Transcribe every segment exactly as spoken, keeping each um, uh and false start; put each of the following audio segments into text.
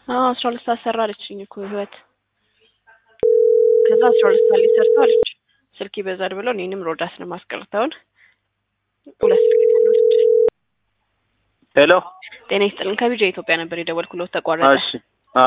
አዎ አስራ ሁለት ሰዓት ሰራ አለችኝ እኮ ህይወት። ከዛ አስራ ሁለት ሰዓት ላይ ሰርታ አለች። ስልክ ይበዛል ብለው እኔንም ሮዳስ ነው ማስቀርታውን ሁለት ስልክ ተነስች። ሄሎ ጤና ይስጥልን ከቢጃ ኢትዮጵያ ነበር የደወልኩለት ተቋረጠ። እሺ አ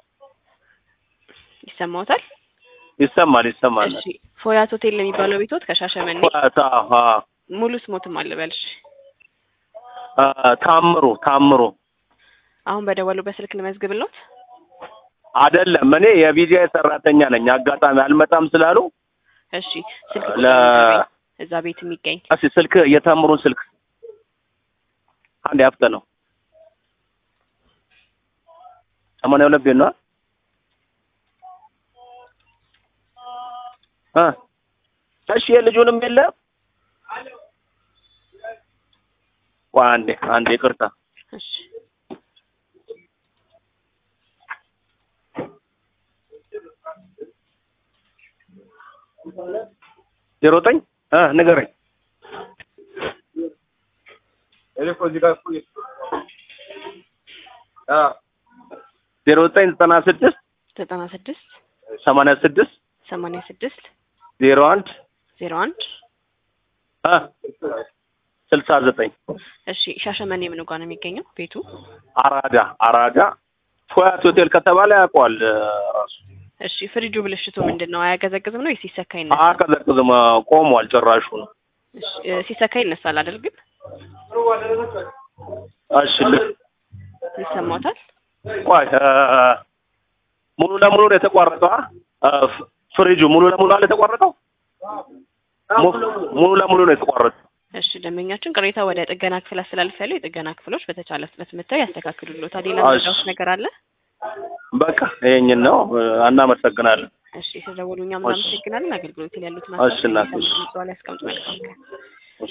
ይሰማዎታል? ይሰማል ይሰማል። እሺ ፎያት ሆቴል ለሚባለው ቤቶት ከሻሸመኔ ፎያት አሃ ሙሉ ስሞትም አለበልሽ። አ ታምሩ ታምሩ አሁን በደወሉ በስልክ ልመዝግብልዎት? አይደለም እኔ የቢጂአይ ሰራተኛ ነኝ። አጋጣሚ አልመጣም ስላሉ እሺ ስልክ ለ እዛ ቤት የሚገኝ እሺ ስልክ የታምሩን ስልክ አንድ ያፍተ ነው ሰማንያ ሁለት ቤት ነው አ እሺ የልጁንም የለም ዋንዴ አንዴ ይቅርታ እሺ ዜሮ ዘጠኝ አ ንገረኝ እኮ እዚህ ጋር እኮ አ ዜሮ ዘጠኝ ዘጠና ስድስት ዘጠና ስድስት ሰማንያ ስድስት ሰማንያ ስድስት ዜሮ አንድ ዜሮ አንድ አ ስልሳ ዘጠኝ እሺ ሻሸመኔ ምን ጋር ነው የሚገኘው ቤቱ? አራዳ አራዳ ፎያት ሆቴል ከተባለ ያውቀዋል ራሱ። እሺ ፍሪጁ ብልሽቱ ምንድነው? አያቀዘቅዝም ነው ሲሰካ ይነሳል? አያቀዘቅዝም ቆሟል ጭራሹ ነው። እሺ ሲሰካ ይነሳል አይደል ግን? እሺ ይሰማዎታል? ቆይ ሙሉ ለሙሉ ነው የተቋረጠው። ፍሪጁ ሙሉ ለሙሉ አለ የተቋረጠው? ሙሉ ለሙሉ ነው የተቋረጠው። እሺ ደንበኛችን ቅሬታ ወደ ጥገና ክፍል አስተላልፈለ የጥገና ክፍሎች በተቻለ ፍጥነት መጥተው ያስተካክሉልዎታል። ሌላ ምንድነው ነገር አለ? በቃ ይሄንን ነው። እናመሰግናለን። እሺ ስለደወሉኛ ምናምን አመሰግናለን። አገልግሎት ላይ ያሉት እሺ እናት ማስተካከያ ያስቀምጡ መልካም